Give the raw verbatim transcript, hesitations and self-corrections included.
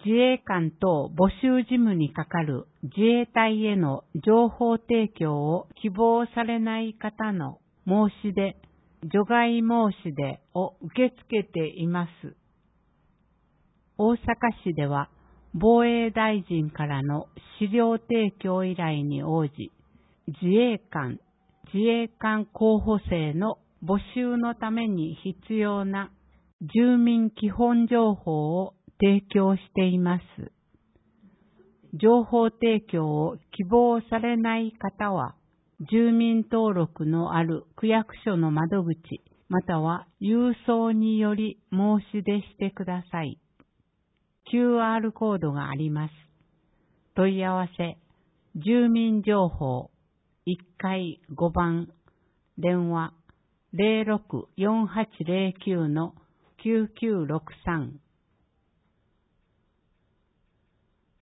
自衛官等募集事務にかかる自衛隊への情報提供を希望されない方の申し出、除外申し出を受け付けています。大阪市では防衛大臣からの資料提供依頼に応じ、自衛官、自衛官候補生の募集のために必要な住民基本情報を提供しています。情報提供を希望されない方は、住民登録のある区役所の窓口、または郵送により申し出してください。キューアール コードがあります。問い合わせ、住民情報、いっかいごばん、電話ゼロろく よんはちゼロきゅう きゅうきゅうろくさん